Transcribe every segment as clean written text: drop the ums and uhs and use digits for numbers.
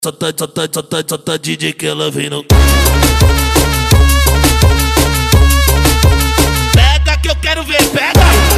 Só tá DJ que ela vem no. Pega que eu quero ver, pega!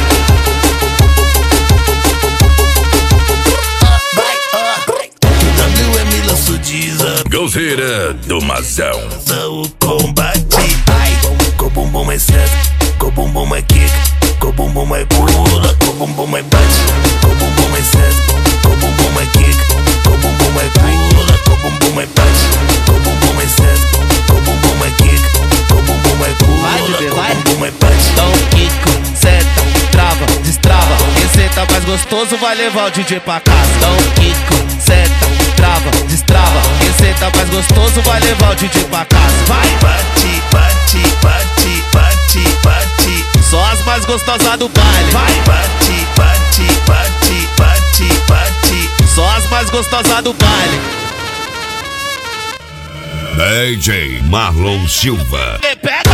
WM lançou Diza, Golzeira do Mazão. o combate. Ai, com bumbum é certo, com bumbum é kick, com bumbum é pula, com bumbum é bate, com bumbum é certo, com bumbum é kick, com bumbum é pula, com bumbum é bate, com bumbum é certo, com bumbum é kick, com bumbum é pula, com bumbum é bate. Dá um quico, seta, trava, destrava. Quem senta mais gostoso vai levar o DJ pra casa. Dá um quico, seta, trava, destrava. Quem senta mais gostoso vai levar o DJ pra casa. Vai! Bate, bate, bate, bate, bate. Só as mais gostosas do baile. Vai! Bate, bate, bate, bate, bate. Só as mais gostosas do baile. DJ Marlon Silva. Pega!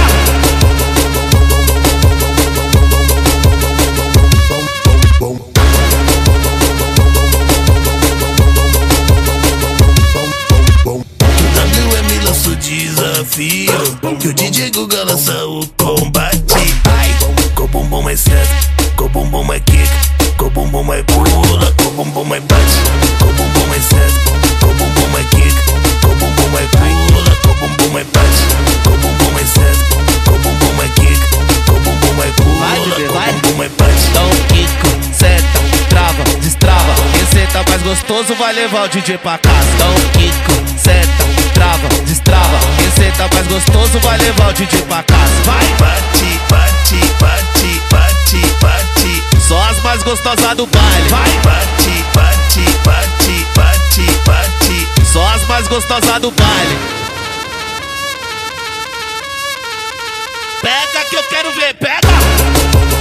WM lança o desafio, que o DJ Guga lança o combate. Ai, com bumbum é certo, com bumbum é kick, com bumbum é pula, com bumbum é bate, com bumbum é certo, com bumbum é kick, com bumbum é pula, com bumbum é bate, com bumbum é certo, com bumbum é kick, com bumbum é pula, vai. com bumbum é bate. Dá um quico, seta, trava, destrava. Quem senta mais gostoso vai levar o DJ pra casa. Dá um quico, seta, trava, destrava. Quem senta mais gostoso vai levar o DJ pra casa. Vai! Bate, bate, bate, bate, bate. Só as mais gostosas do baile. Vai! Bate, bate, bate, bate, bate. Só as mais gostosas do baile. Pega que eu quero ver, pega!